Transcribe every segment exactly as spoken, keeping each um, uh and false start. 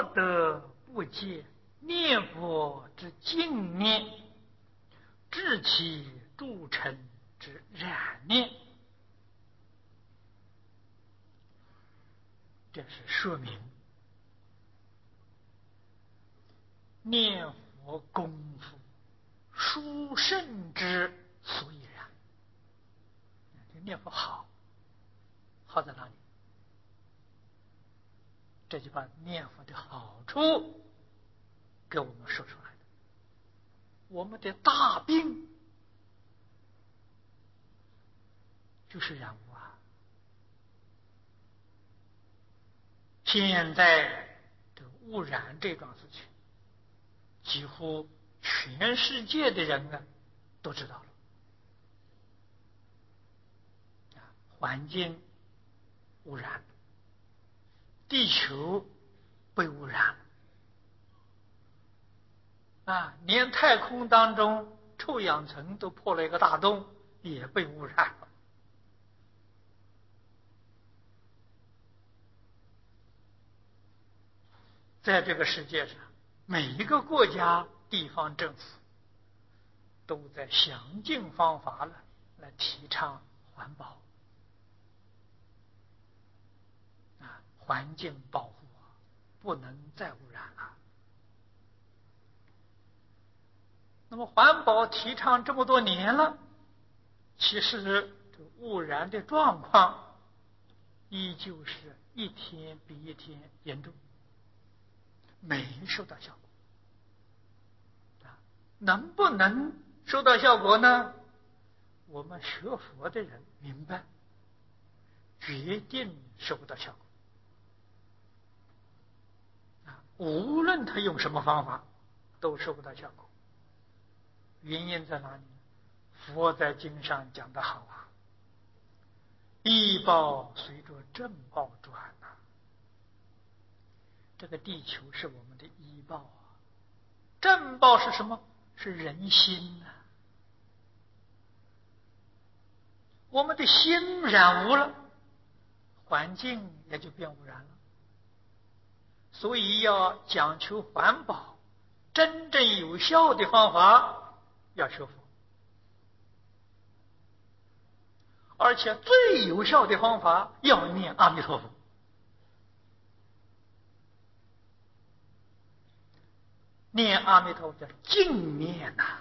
得不戒念佛之净念，致其诸尘之染念。这是说明念佛功夫殊胜之所以然。这念佛好，好在哪里？这就把念佛的好处给我们说出来了。我们的大病就是染污啊！现在这污染这桩事情，几乎全世界的人啊都知道了。环境污染，地球被污染了啊！连太空当中臭氧层都破了一个大洞，也被污染了。在这个世界上，每一个国家地方政府都在想尽方法了来提倡环保啊，环境保护不能再污染了。那么环保提倡这么多年了，其实这污染的状况依旧是一天比一天严重，没收到效果。能不能收到效果呢？我们学佛的人明白，决定收不到效果。无论他用什么方法，都收不到效果。原因在哪里？佛在经上讲得好啊，医报随着正报转啊。这个地球是我们的医报啊，正报是什么？是人心啊。我们的心染污了，环境也就变污染了。所以要讲求环保，真正有效的方法要学佛，而且最有效的方法要念阿弥陀佛。念阿弥陀佛叫净念呐、啊，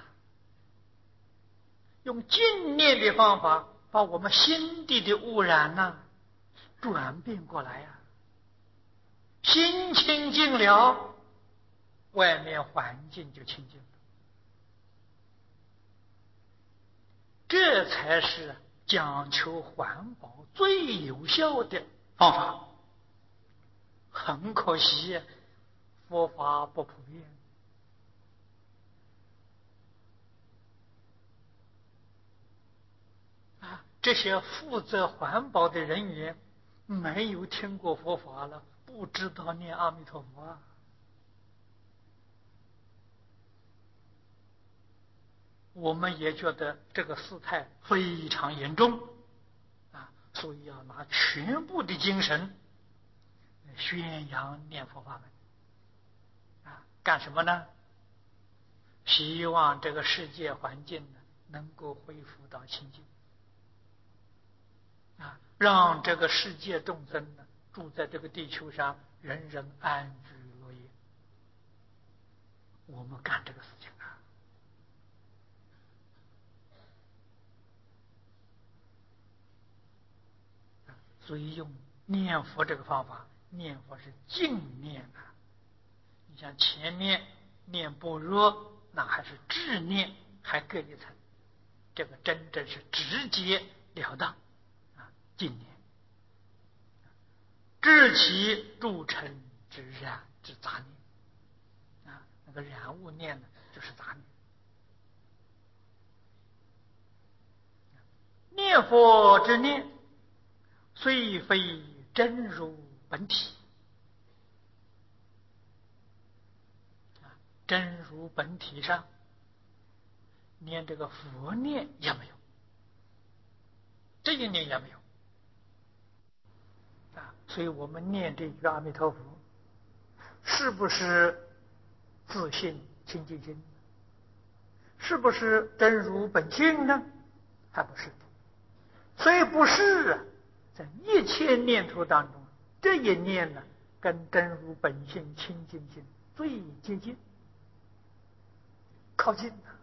用净念的方法把我们心底的污染呢、啊、转变过来呀、啊，心清净了，外面环境就清净了。这才是讲求环保最有效的方法。很可惜，佛法不普遍。啊，这些负责环保的人员没有听过佛法了，不知道念阿弥陀佛啊。我们也觉得这个事态非常严重啊，所以要拿全部的精神宣扬念佛法门啊，干什么呢？希望这个世界环境呢能够恢复到清净啊，让这个世界众生呢住在这个地球上，人人安居乐业。我们干这个事情啊。所以用念佛这个方法，念佛是净念啊。你像前面念般若，那还是智念，还隔一层，这个真正是直截了当啊，净念，致其诸尘之染之杂念啊，那个染物念呢，就是杂念。念佛之念，虽非真如本体，真如本体上连这个佛念也没有，这一念也没有啊。所以我们念这句阿弥陀佛，事是不是自信清净心？是不是真如本性呢？还不是的。所以不是啊，在一切念头当中，这一念呢，跟真如本性清净心最接近，靠近的。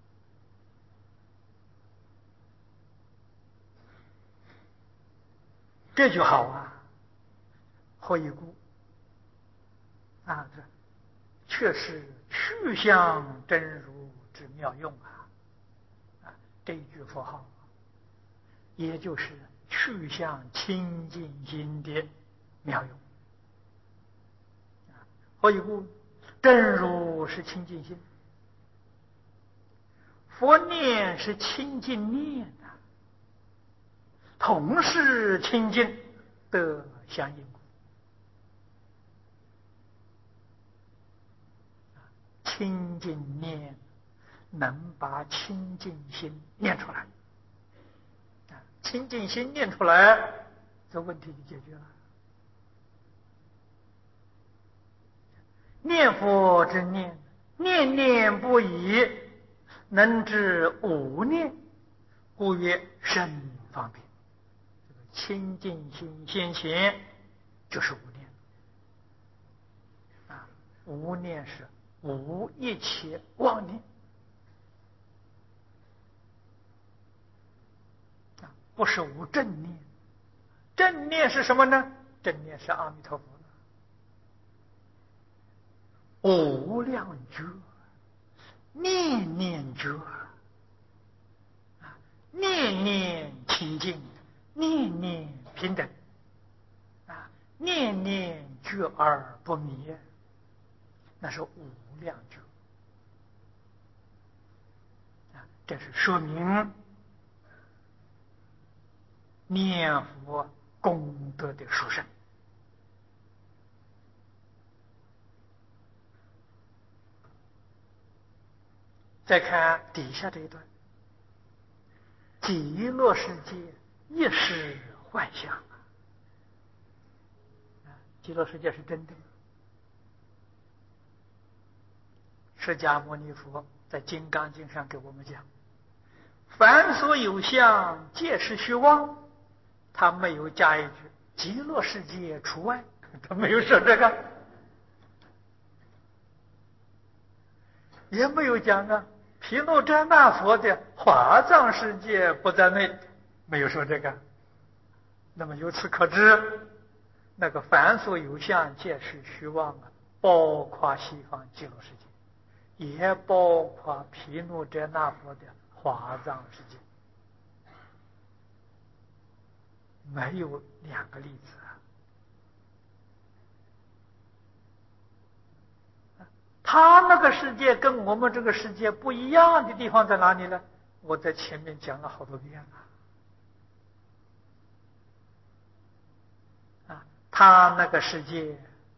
这就好啊，何以故？啊，这确实去向真如之妙用啊！啊，这一句佛号，也就是去向清净心的妙用。何以故？真如是清净心，佛念是清净念啊，同是清净得相应故。清净念能把清净心念出来，清净心念出来，这问题就解决了。念佛之念，念念不已，能知无念，故曰深方便。这个清净心先前就是无念啊，无念是无一切妄念啊，不是无正念。正念是什么呢？正念是阿弥陀佛。无量觉，念念觉，念念清净，念念平等，啊，念念觉而不迷，那是无量觉。啊，这是说明念佛功德的殊胜。再看底下这一段，极乐世界亦是幻象啊！极乐世界是真的。释迦牟尼佛在《金刚经》上给我们讲，凡所有相，皆是虚妄。他没有加一句极乐世界除外，他没有说这个，也没有讲啊。毗卢遮那佛的华藏世界不在内，没有说这个。那么由此可知，那个凡所有相，皆是虚妄啊，包括西方极乐世界，也包括毗卢遮那佛的华藏世界，没有两个例子啊。他那个世界跟我们这个世界不一样的地方在哪里呢？我在前面讲了好多遍了。啊，他那个世界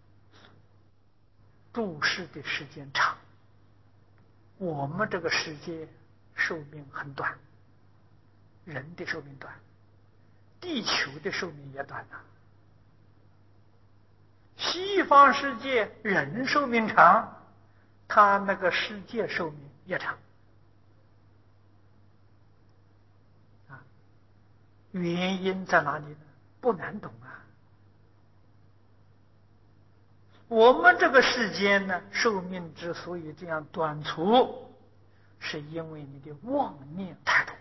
住世的时间长，我们这个世界寿命很短，人的寿命短，地球的寿命也短啊。西方世界人寿命长，他那个世界寿命也长啊，原因在哪里呢？不难懂啊。我们这个世间呢，寿命之所以这样短促，是因为你的妄念太多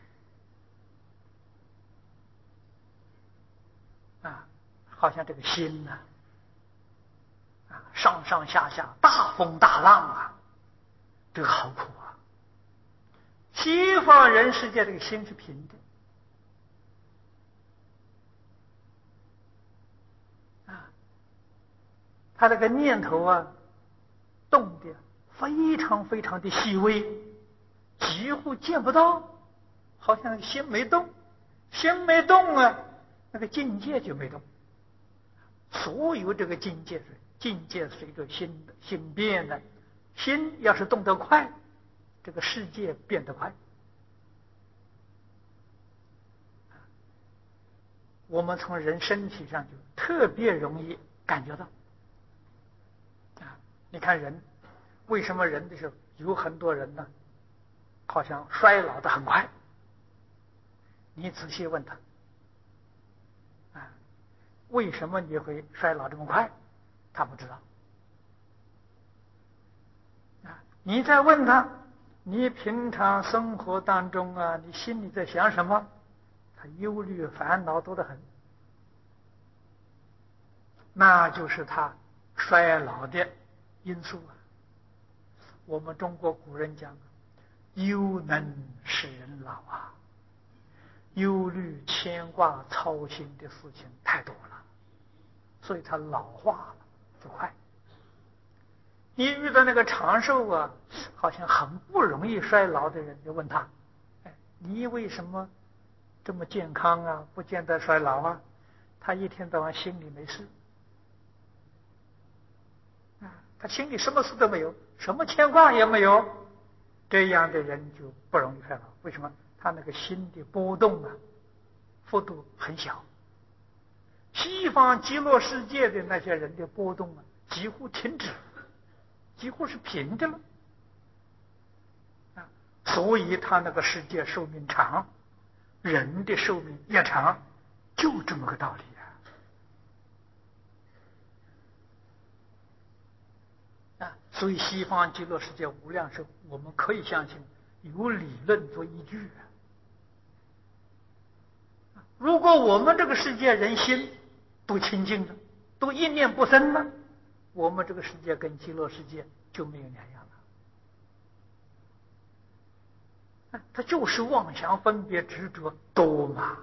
啊，好像这个心呢，啊，上上下下大风大浪啊，这个好苦啊。西方人世界这个心是平的啊，他这个念头啊动的非常非常的细微，几乎见不到，好像心没动，心没动啊，那个境界就没动。所有这个境界是境界随着心的心变的，心要是动得快，这个世界变得快。我们从人身体上就特别容易感觉到啊， 你看人，为什么人的时候有很多人呢，好像衰老的很快？你仔细问他，啊，为什么你会衰老这么快？他不知道。啊，你再问他，你平常生活当中啊，你心里在想什么？他忧虑烦恼多得很，那就是他衰老的因素啊。我们中国古人讲，忧能使人老啊，忧虑牵挂操心的事情太多了，所以他老化了就快。你遇到那个长寿啊，好像很不容易衰老的人，就问他，哎，你为什么这么健康啊，不见得衰老啊？他一天到晚心里没事啊，他心里什么事都没有，什么牵挂也没有，这样的人就不容易衰老。为什么？他那个心的波动啊，幅度很小。西方极乐世界的那些人的波动啊，几乎停止，几乎是平的了啊，所以他那个世界寿命长，人的寿命也长，就这么个道理啊！啊，所以西方极乐世界无量寿，我们可以相信有理论做依据啊。如果我们这个世界人心都清净了，都一念不生了，我们这个世界跟极乐世界就没有两样了。它就是妄想分别执着多嘛，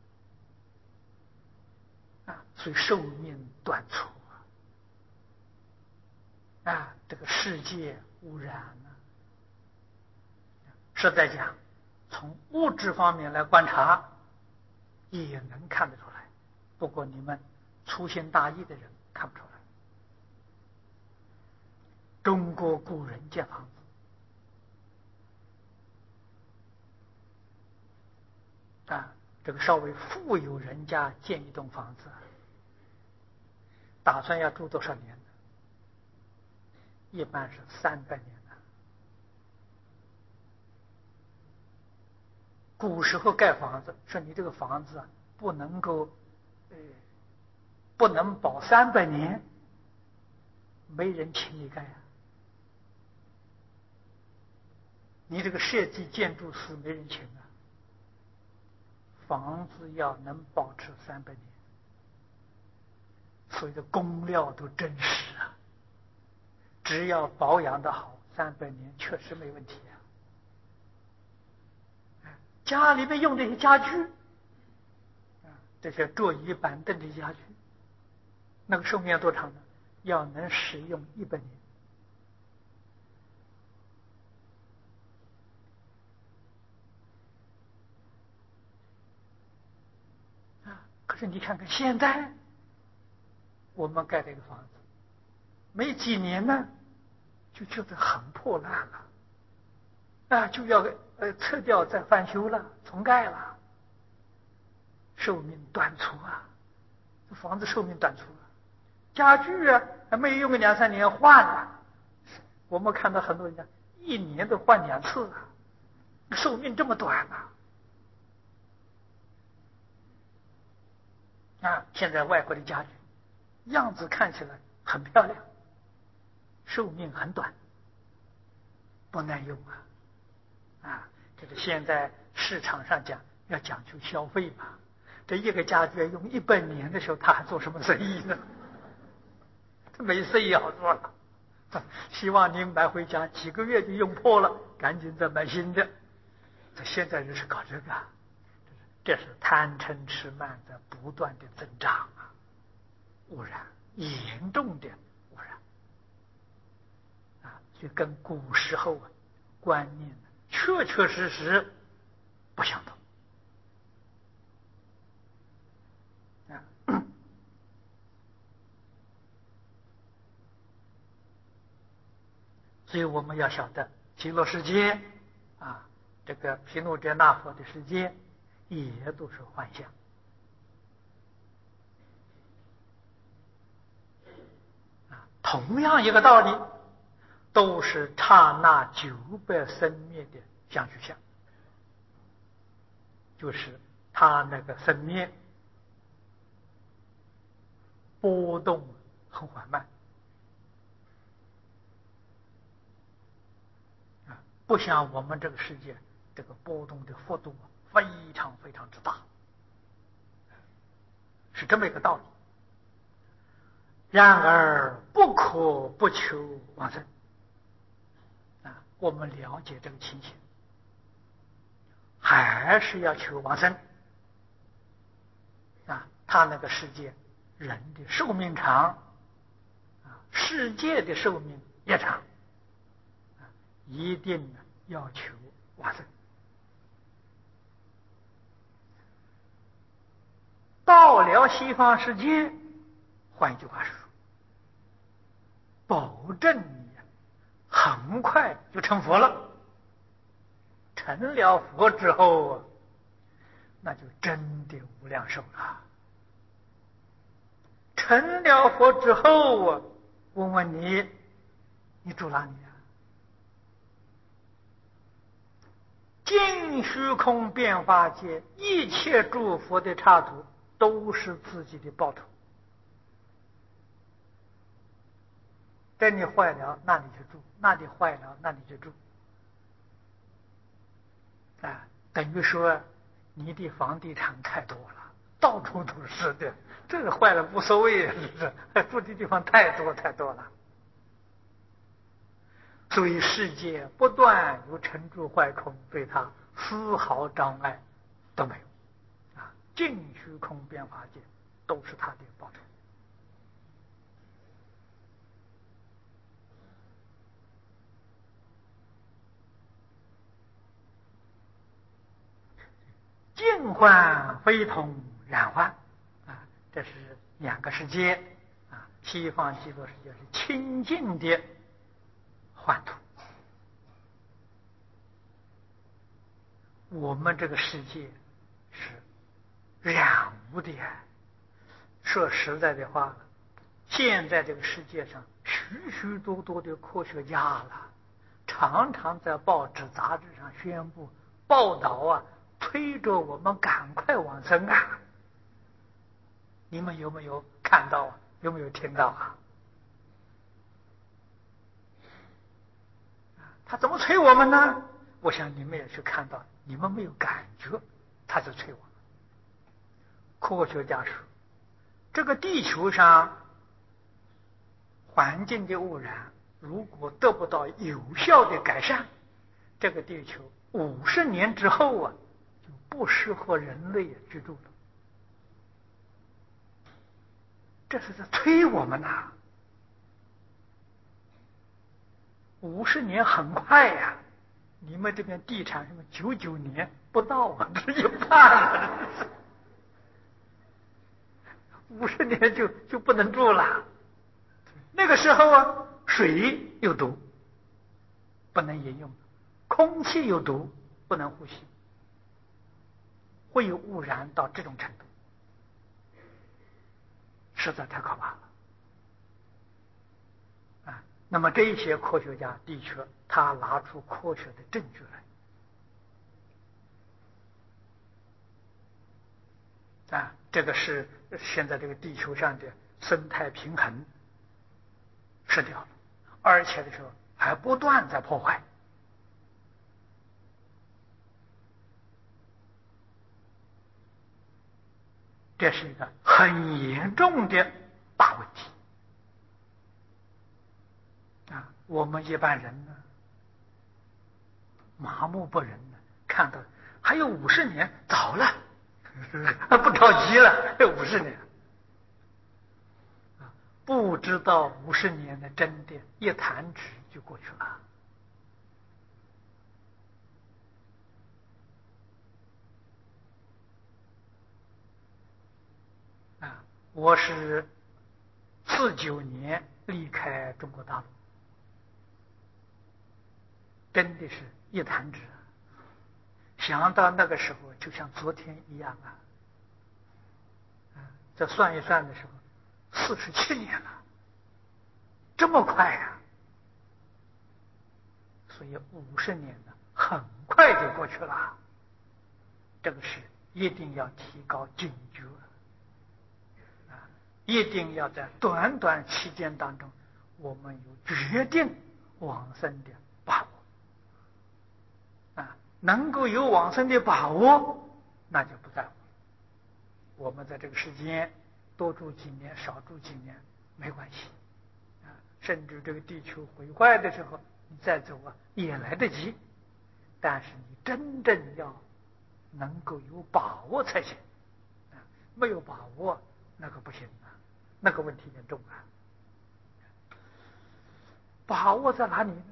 啊，所以寿命短促啊，啊，这个世界污染啊，实在讲，从物质方面来观察，也能看得出来。不过你们粗心大意的人看不出来。中国古人建房子啊，这个稍微富有人家建一栋房子，打算要住多少年呢？一般是三百年的。古时候盖房子，说你这个房子啊，不能够，呃，不能保三百年，没人请你盖啊。你这个设计建筑师没人请啊。房子要能保持三百年，所以的工料都真实啊。只要保养的好，三百年确实没问题啊。家里面用这些家具，啊，这些桌椅板凳的家具，那个寿命要多长呢？要能使用一百年。可是你看看现在，我们盖这个房子，没几年呢，就觉得很破烂了，啊，就要呃撤掉再翻修了，重盖了，寿命短促啊，这房子寿命短促啊，家具啊还没有用个两三年换了，我们看到很多人家一年都换两次啊，寿命这么短啊。啊，现在外国的家具样子看起来很漂亮，寿命很短，不耐用啊！啊，这个现在市场上讲要讲究消费嘛，这一个家具用一百年的时候，他还做什么生意呢？这没生意好做了。希望您买回家几个月就用破了，赶紧再买新的。这现在人是搞这个。这是贪嗔痴慢在不断的增长啊，污染严重的污染啊，所以跟古时候啊观念确确实实不相同啊。所以我们要晓得极乐世界啊，这个毗卢遮那佛的世界也都是幻象啊。同样一个道理， 都是刹那九百生灭的相续相，就是它那个生灭波动很缓慢啊，不像我们这个世界这个波动的幅度非常非常之大，是这么一个道理。然而不可不求往生啊，我们了解这个情形，还是要求往生啊。他那个世界人的寿命长啊，世界的寿命也长啊，一定要求往生。到了西方世界，换一句话说，保证你很快就成佛了。成了佛之后，那就真的无量寿了。成了佛之后啊，问问你，你住哪里啊？尽虚空变化界一切诸佛的刹土，都是自己的报酬。这里坏了，那里去住；那里坏了，那里去住。啊，等于说你的房地产太多了，到处都是的，这个坏了无所谓，是不是？住的地方太多太多了，所以世界不断有成住坏空，对他丝毫障碍都没有。啊，尽虚空变化界都是他的报酬。净幻非同染幻啊，这是两个世界啊。西方极乐世界是清净的幻土，我们这个世界是染污的。说实在的话，现在这个世界上许许多多的科学家了，常常在报纸杂志上宣布报道啊，催着我们赶快往生啊！你们有没有看到啊？有没有听到啊？他怎么催我们呢？我想你们也去看到，你们没有感觉，他是催我们。科学家说，这个地球上环境的污染如果得不到有效的改善，这个地球五十年之后啊，就不适合人类居住了。这是在催我们呐、啊！五十年很快呀、啊，你们这边地产什么九九年不到啊，这一半了，五十年就就不能住了。那个时候啊，水有毒，不能饮用；空气有毒，不能呼吸，会有污染到这种程度，实在太可怕了。啊，那么这一些科学家的确，他拿出科学的证据来。啊，这个是现在这个地球上的生态平衡失掉了，而且的时候还不断在破坏。这是一个很严重的大问题啊！我们一般人呢，麻木不仁的看到还有五十年，早了，不着急了，五十年啊，不知道五十年的真的，一弹指就过去了。啊，我是四九年离开中国大陆，真的是一弹指，想到那个时候就像昨天一样啊！啊，这算一算的时候，四十七年了，这么快呀、啊！ 所以五十年呢，很快就过去了。这个是一定要提高警觉啊！一定要在短短期间当中，我们有决定往生的把握啊！能够有往生的把握，那就不在乎。我们在这个世间多住几年，少住几年没关系啊！甚至这个地球毁坏的时候，你再走啊也来得及。但是你真正要能够有把握才行啊！没有把握那个不行啊，那个问题严重啊！把握在哪里呢？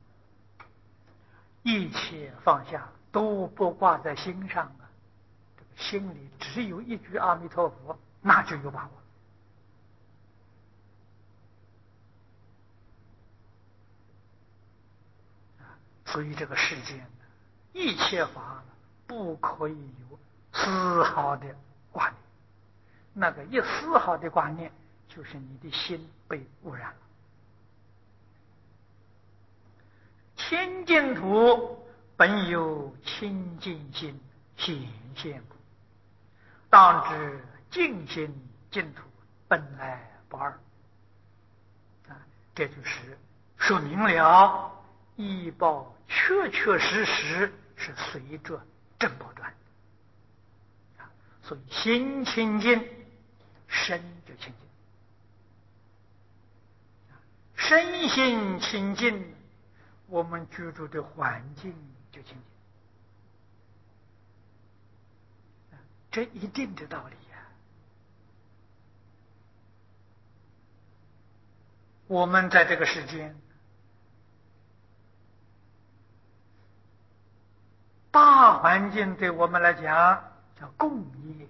一切放下，都不挂在心上啊！这个心里只有一句阿弥陀佛，那就有把握。所以这个世间一切法不可以有丝毫的挂念，那个一丝毫的挂念，就是你的心被污染了。清净土本有清净心显现故，当知净心净土本来不二啊！这就是说明了依报确确实实是随着正报转啊！所以心清净，身就清净，身心清净，我们居住的环境就清净，这一定的道理呀、啊！我们在这个世间，大环境对我们来讲叫共业，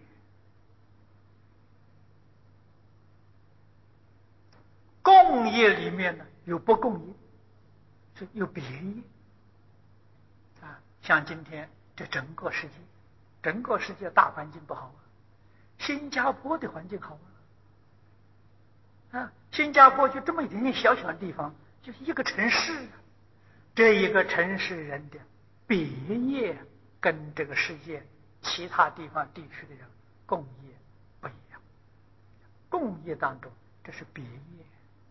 共业里面呢有不共业，是有别业啊。像今天这整个世界，整个世界大环境不好啊，新加坡的环境好啊，啊，新加坡就这么一点点小小的地方，就是一个城市，这一个城市人的别业跟这个世界其他地方地区的人共业不一样，共业当中这是别业。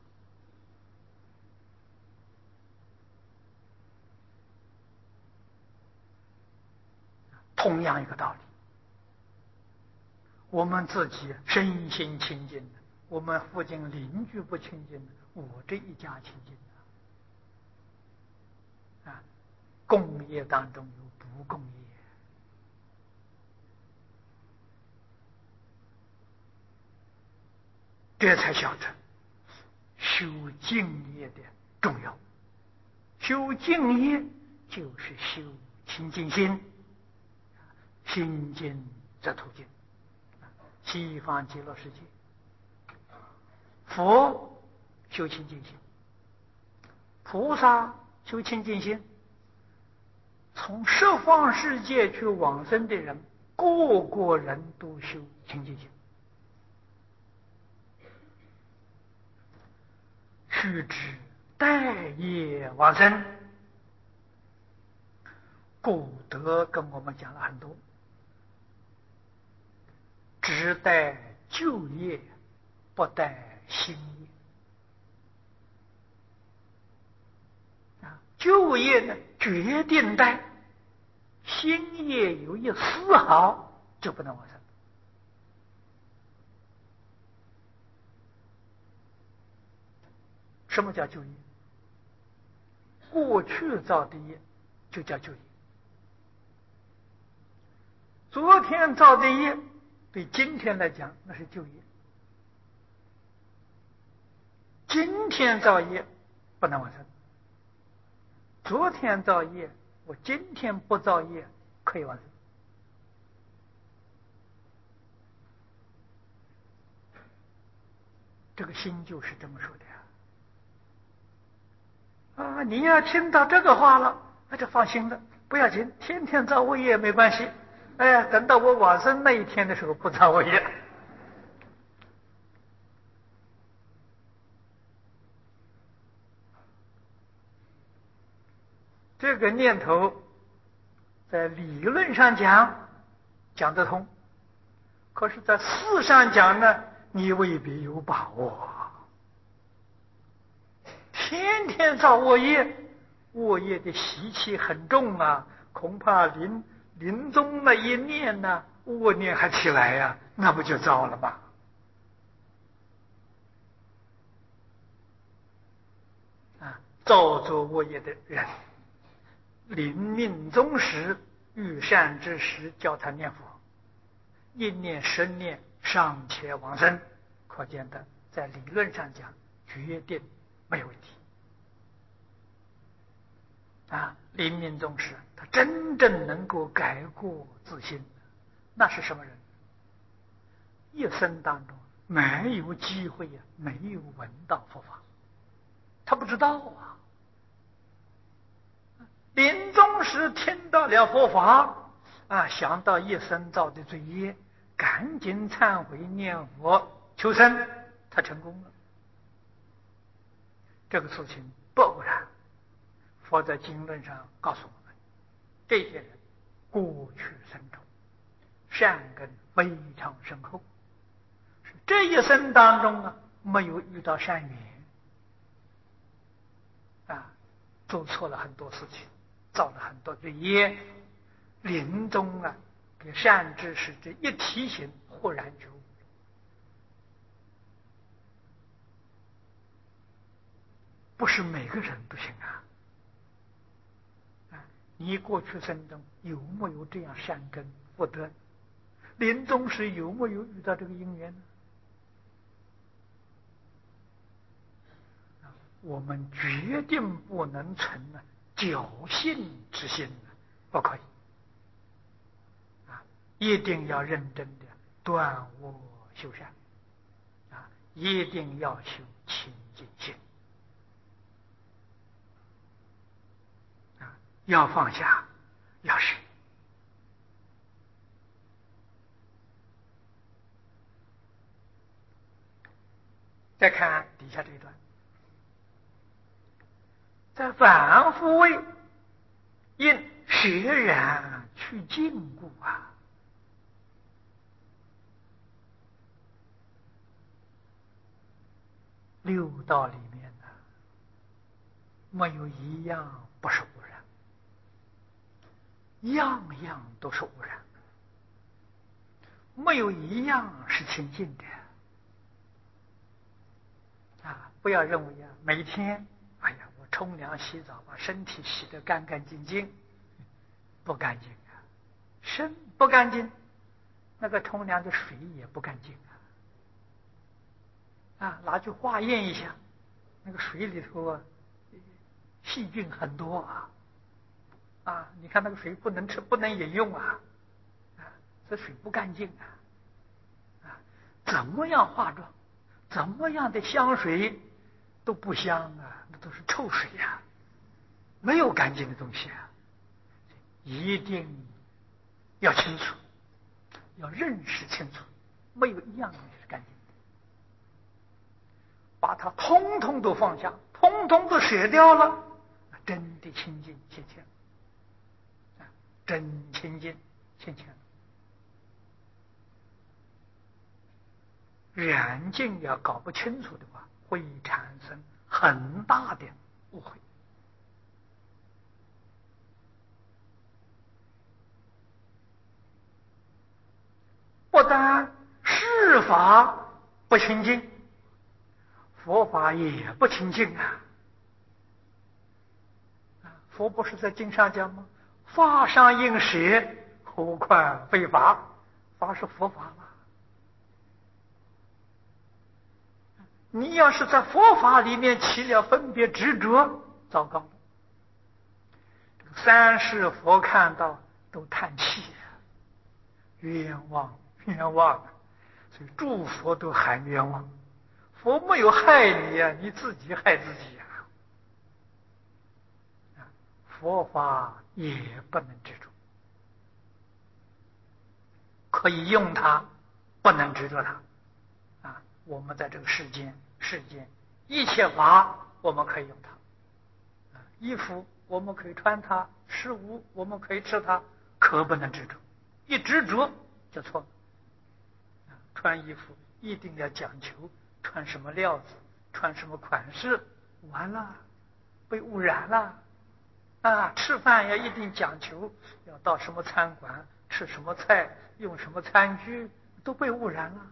同样一个道理，我们自己身心清净，我们附近邻居不清净，我这一家清净啊！共业当中有不共业，这才晓得修净业的重要。修净业就是修清净心，心净则土净。西方极乐世界，佛修清净心，菩萨修清净心，从十方世界去往生的人，个个人都修清净心。须知待业往生，古德跟我们讲了很多，只待旧业，不待新业啊。旧业呢，决定待；新业有一丝毫就不能往生。什么叫旧业？过去造的业就叫旧业。昨天造的业，对今天来讲那是旧业。今天造业不能往生，昨天造业，我今天不造业可以往生。这个心就是这么说的呀。啊，你要听到这个话了，那就放心了，不要紧，天天造恶业没关系。哎，等到我往生那一天的时候，不造恶业。 这个念头在理论上讲讲得通，可是在事上讲呢，你未必有把握。天天造恶业，恶业的习气很重啊，恐怕临临终那一念呢，恶念还起来呀、啊，那不就糟了吗？啊，造作恶业的人，临命终时遇善之时，叫他念佛，一念十念尚且往生，可见的在理论上讲，决定没有问题。啊，临命终时，他真正能够改过自新，那是什么人？一生当中没有机会呀、啊，没有闻到佛法，他不知道啊。临终时听到了佛法，啊，想到一生造的罪业，赶紧忏悔念佛求生，他成功了。这个事情不偶然。佛在经论上告诉我们，这些人过去生中善根非常深厚，是这一生当中啊没有遇到善缘啊，做错了很多事情，造了很多罪业，临终啊给善知识这一提醒，豁然觉悟。不是每个人都行啊。你过去生中有没有这样善根福德？临终时有没有遇到这个因缘呢？我们决定不能存呢侥幸之心，不可以啊！一定要认真的断恶修善啊！一定要修清净心啊！要放下，要舍。再看底下这一段，在凡夫位，因舍然去尽故啊。六道里面呢，没有一样不是污染，样样都是污染，没有一样是清净的啊！不要认为啊，每天哎呀，我冲凉洗澡，把身体洗得干干净净，不干净啊！身不干净，那个冲凉的水也不干净啊！啊，拿去化验一下，那个水里头啊，细菌很多啊！啊，你看那个水不能吃，不能饮用啊！啊，这水不干净啊！啊，怎么样化妆，怎么样的香水都不香啊，那都是臭水呀、啊，没有干净的东西啊！一定要清楚，要认识清楚，没有一样东西是干净的，把它通通都放下，通通都舍掉了，真的清净切切，真清净切切。远近要搞不清楚的话，会产生很大的误会。不但世法不清净，佛法也不清净啊！佛不是在经上讲吗？法上应舍，何况非法？法是佛法吗？你要是在佛法里面起了分别执着，糟糕了。三世佛看到都叹气啊，冤枉冤枉！所以诸佛都喊冤枉。佛没有害你啊，你自己害自己啊！佛法也不能执着，可以用它，不能执着它啊！我们在这个世间，世间一切法我们可以用它啊，衣服我们可以穿它；事物我们可以吃它，可不能执着。一执着就错了。穿衣服一定要讲求穿什么料子，穿什么款式，完了被污染了。啊，吃饭要一定讲求，要到什么餐馆吃什么菜，用什么餐具，都被污染了。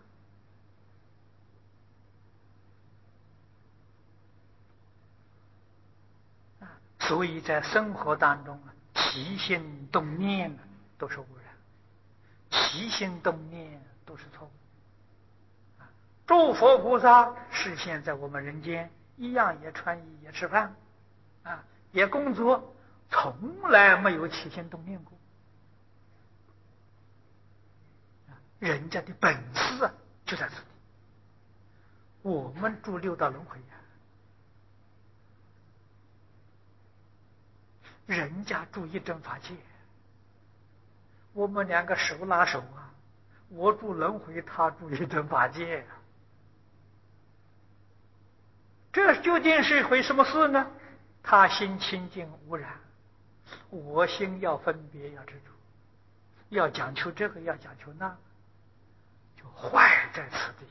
啊，所以在生活当中啊，起心动念呢都是污染，起心动念都是错误。诸佛菩萨示现在我们人间，一样也穿衣，也吃饭，啊，也工作，从来没有起心动念过。人家的本事啊，就在这里。我们住六道轮回呀、啊，人家住一真法界，我们两个手拉手啊，我住轮回，他住一真法界呀、啊。这究竟是一回什么事呢？他心清净无染，我心要分别，要执着，要讲求这个，要讲求那个，就坏在此地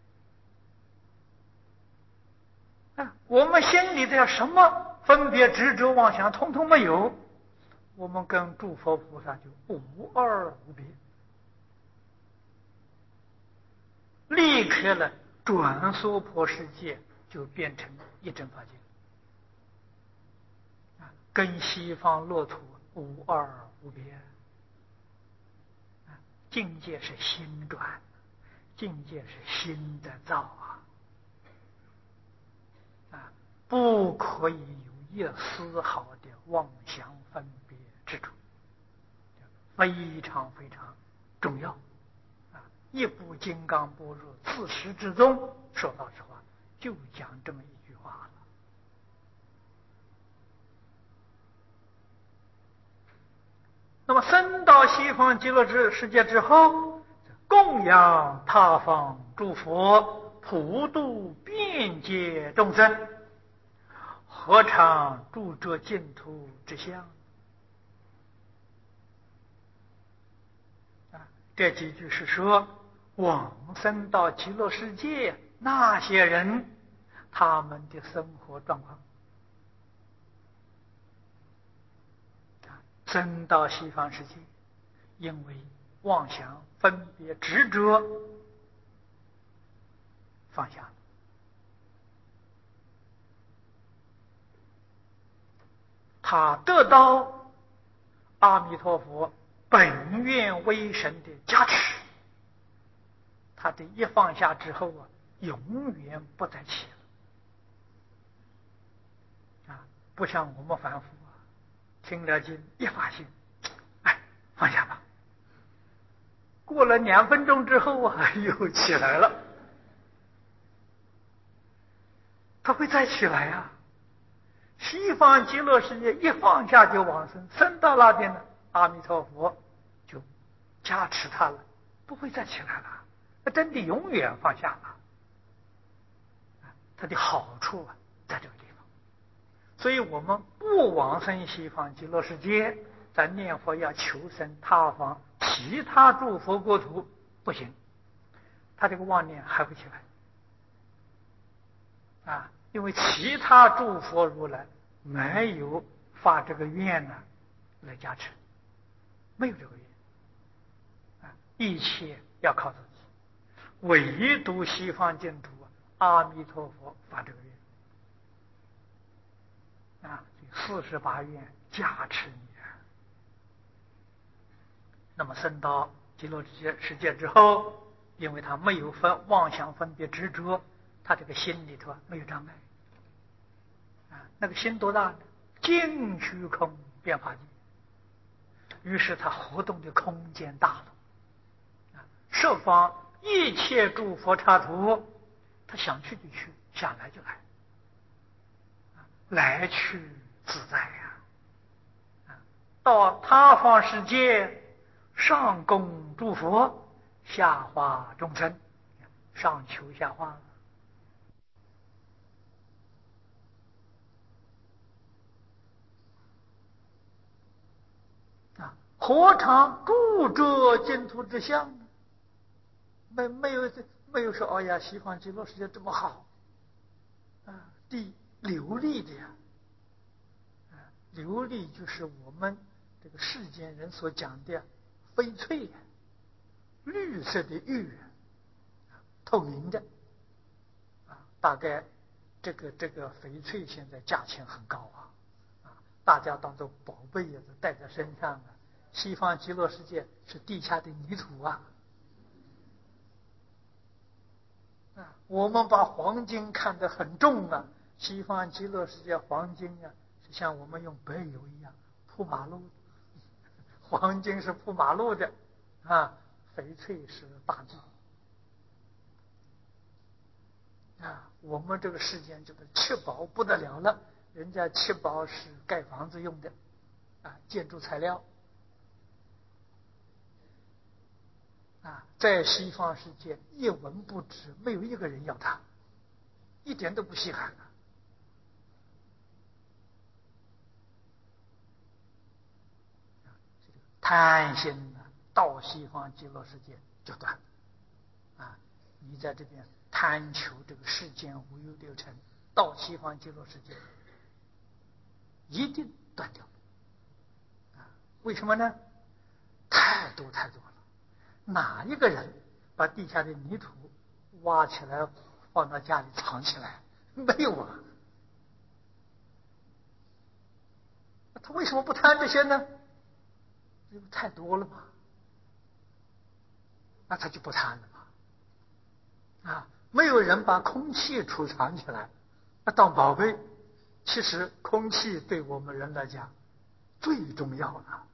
啊！啊，我们心里的什么分别、执着、妄想，通通没有，我们跟诸佛菩萨就无二无别，立刻了转娑婆世界就变成一真法界，啊，跟西方乐土无二无别。啊，境界是心转，境界是心的造啊，啊，不可以有一丝毫的妄想分别之处，非常非常重要。啊，一部《金刚般若》自始至终，说老实话，就讲这么一句话了。那么升到西方极乐之世界之后，供养他方诸佛，普度遍界众生，何尝住着净土之相？啊，这几句是说往生到极乐世界那些人他们的生活状况。升到西方世界，因为妄想分别执着放下，他得到阿弥陀佛本愿威神的加持，他的一放下之后啊，永远不再起了。啊，不像我们凡夫啊，听了经一发心，哎，放下吧。过了两分钟之后啊，又起来了。他会再起来啊！西方极乐世界一放下就往生，升到那边呢，阿弥陀佛就加持他了，不会再起来了。那真的永远放下了。它的好处啊，在这个地方。所以我们不往生西方极乐世界，咱念佛要求生他方其他诸佛国土不行，他这个妄念还会起来啊，因为其他诸佛如来没有发这个愿呢来加持，没有这个愿啊，一切要靠自己，唯独西方净土阿弥陀佛发这个愿啊，四十八愿加持你啊。那么升到极乐世界之后，因为他没有分妄想分别执着，他这个心里头没有障碍啊，那个心多大呢？尽虚空遍法界，于是他活动的空间大了啊，设方一切诸佛刹土，他想去就去，想来就来，来去自在呀！啊，到他方世界，上供诸佛，下化众生，上求下化。 何尝住着净土之相呢？没没有没有说，哎呀，西方极乐世界这么好啊，地琉璃的呀，啊，琉璃就是我们这个世间人所讲的翡翠呀，绿色的玉，透明的啊，大概这个这个翡翠现在价钱很高啊，啊，大家当做宝贝也是带在身上啊。西方极乐世界是地下的泥土啊，啊，我们把黄金看得很重啊，西方极乐世界黄金啊，是像我们用白油一样铺马路，黄金是铺马路的啊，翡翠是大地啊。我们这个世间这个七宝不得了了，人家七宝是盖房子用的啊，建筑材料啊，在西方世界一文不值，没有一个人要它，一点都不稀罕啊。贪心呢，到西方极乐世界就断啊！你在这边贪求这个世间无有六尘，到西方极乐世界一定断掉啊！为什么呢？太多太多了，哪一个人把地下的泥土挖起来放到家里藏起来？没有啊！他为什么不贪这些呢？因为太多了嘛，那他就不贪了嘛。啊，没有人把空气储藏起来，那当宝贝。其实空气对我们人来讲最重要了。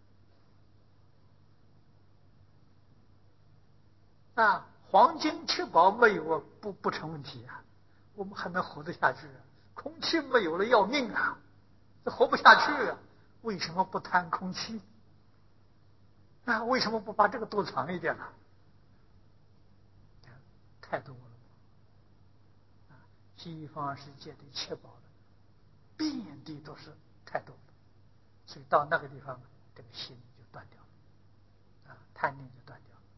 啊，黄金七宝没有啊，不不成问题啊，我们还能活得下去啊。空气没有了要命啊，这活不下去啊。为什么不贪空气？啊，为什么不把这个多藏一点呢？太多了。啊，西方世界的七宝的遍地都是，太多了，所以到那个地方，这个心就断掉了，啊，贪念就断掉了。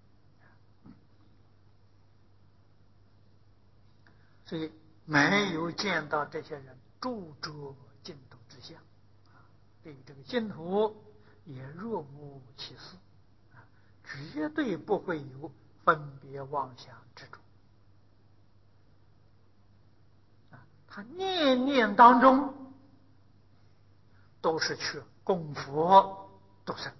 所以没有见到这些人住着净土之相，对这个净土也若无其事，绝对不会有分别妄想之处。他念念当中都是去供佛度生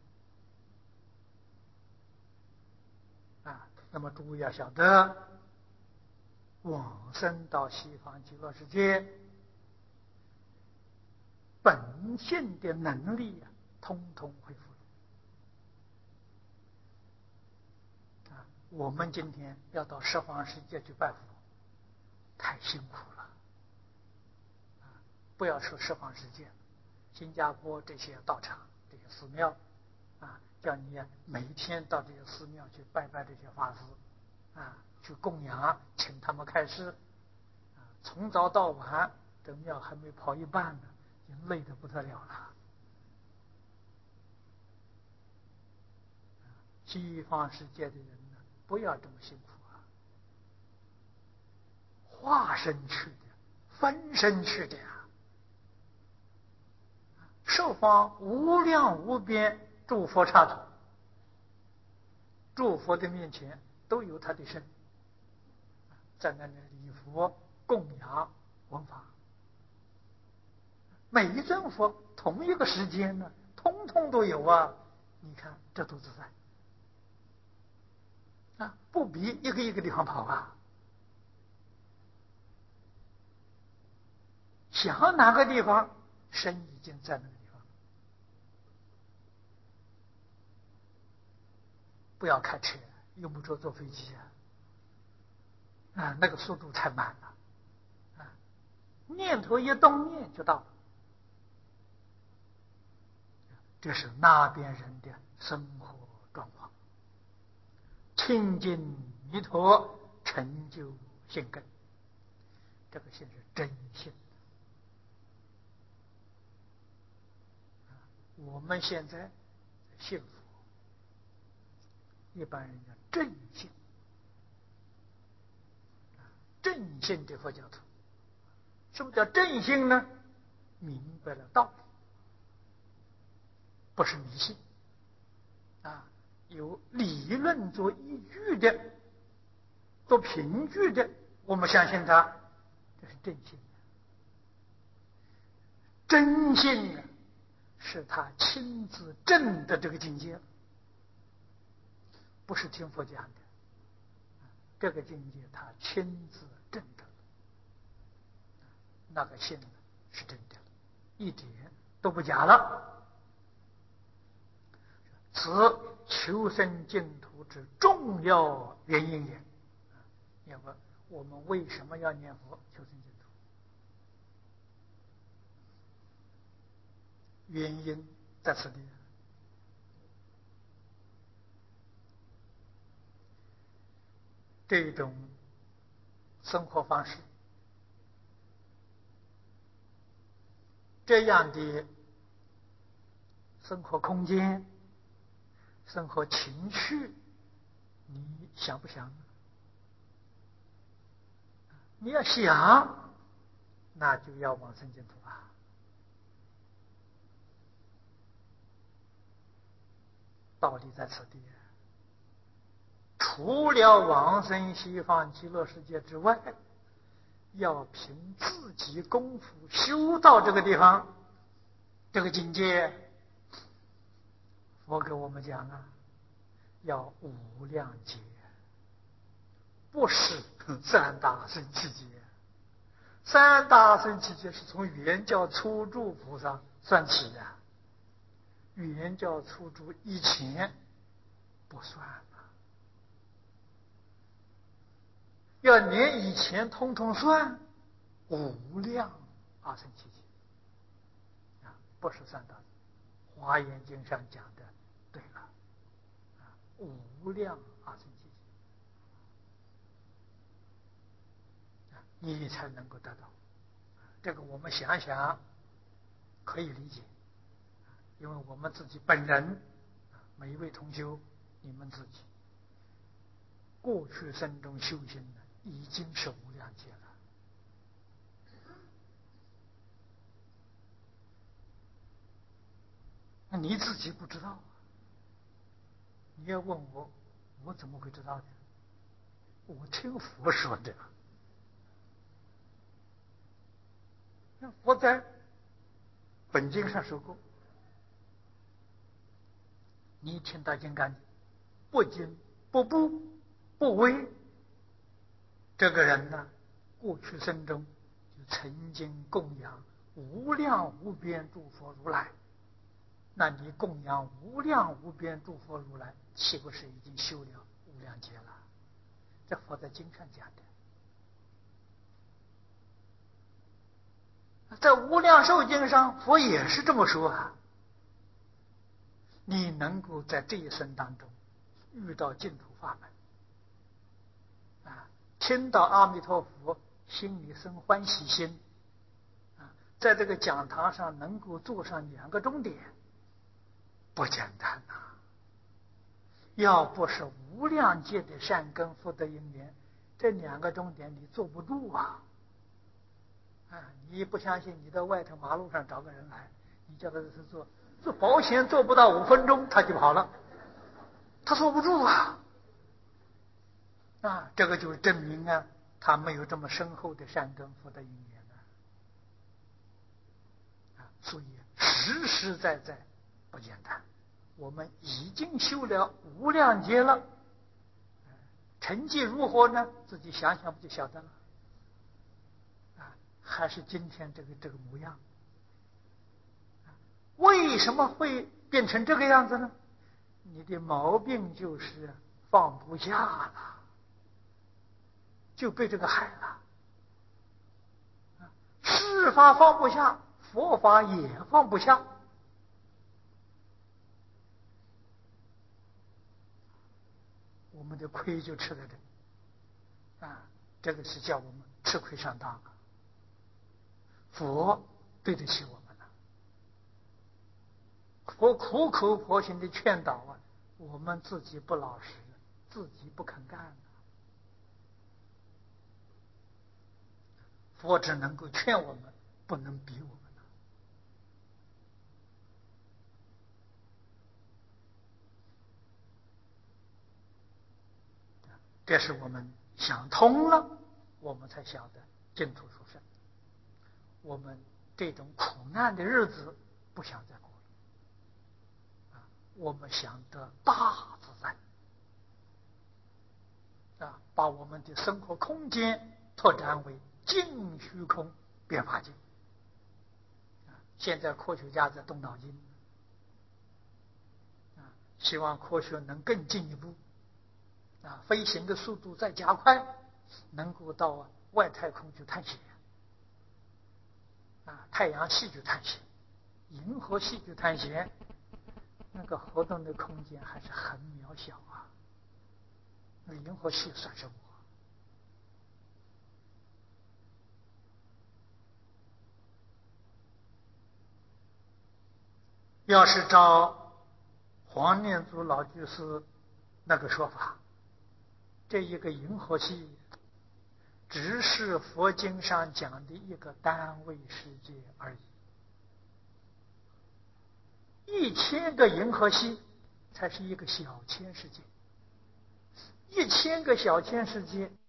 啊。那么诸位要晓得，往生到西方极乐世界，本性的能力啊，通通恢复了啊。我们今天要到十方世界去拜佛，太辛苦了啊！不要说十方世界，新加坡这些道场、这些寺庙啊，叫你每天到这些寺庙去拜拜这些法师啊，去供养，请他们开示啊，从早到晚，这庙还没跑一半呢，已经累得不得了了。西方世界的人呢，不要这么辛苦啊，化身去的，分身去的呀。十方无量无边诸佛刹土，诸佛的面前都有他的身，在那里礼佛供养闻法。每一尊佛同一个时间呢，通通都有啊。你看这都自在啊，不比一个一个地方跑啊。想哪个地方，身已经在那个地方。不要开车，用不着坐飞机啊，啊，那个速度太慢了，啊，念头一动念就到了。这是那边人的生活状况。清净弥陀成就性根，这个性是真性。我们现在信佛，一般人叫正信。正信的佛教徒，什么叫正信呢？明白了道理，不是迷信啊，有理论做依据的，做凭据的，我们相信他，这是正信。真信啊，是他亲自证的这个境界，不是听佛讲的，这个境界他亲自证的，那个信是真的，一点都不假了。此求生净土之重要原因也。要问我们为什么要念佛求生净土？原因在此地。这种生活方式，这样的生活空间、生活情绪，你想不想呢？你要想，那就要往生净土啊。道理在此地。除了往生西方极乐世界之外，要凭自己功夫修到这个地方，这个境界，佛给我们讲啊，要无量劫，不是三大圣七劫。三大圣七劫是从原教初住菩萨算起的，原教初住以前不算了，要连以前通通算，无量阿僧祇劫啊，不是三大。华严经上讲的对了啊，无量阿僧祇劫啊，你才能够得到。这个我们想想可以理解，因为我们自己本人，每一位同修，你们自己过去生中修行的已经是无量劫了。那你自己不知道，你要问我，我怎么会知道呢？我听佛说的。佛在本经上说过，你听到经感不惊不怖不畏，这个人呢，过去生中就曾经供养无量无边诸佛如来。那你供养无量无边诸佛如来，岂不是已经修了无量劫了？这佛在经上讲的。在无量寿经上，佛也是这么说啊。你能够在这一生当中遇到净土法门啊，听到阿弥陀佛，心里生欢喜心啊，在这个讲堂上能够坐上两个钟点，不简单呐、啊！要不是无量界的善根福德因缘，这两个钟点你坐不住啊！啊，你不相信，你到外头马路上找个人来，你叫他是做做保险，做不到五分钟他就跑了，他坐不住啊！啊，这个就证明啊，他没有这么深厚的善根福德因缘啊！啊，所以实实在在不简单。我们已经修了无量劫了，成绩如何呢？自己想想不就晓得了？啊，还是今天这个这个模样。为什么会变成这个样子呢？你的毛病就是放不下了，就被这个害了。世法放不下，佛法也放不下。我们的亏就吃在这里啊，这个是叫我们吃亏上当啊。佛对得起我们了， 佛苦口婆心的劝导啊，我们自己不老实，自己不肯干啊，佛只能够劝我们，不能逼我们。这是我们想通了，我们才晓得净土殊胜。我们这种苦难的日子不想再过了啊！我们想得大自在啊，把我们的生活空间拓展为净虚空变法界啊！现在科学家在动脑筋啊，希望科学能更进一步啊，飞行的速度再加快，能够到外太空去探险啊，太阳系去探险，银河系去探险，那个活动的空间还是很渺小啊。那银河系算什么？要是照黄念祖老居士那个说法，这一个银河系只是佛经上讲的一个单位世界而已。一千个银河系才是一个小千世界，一千个小千世界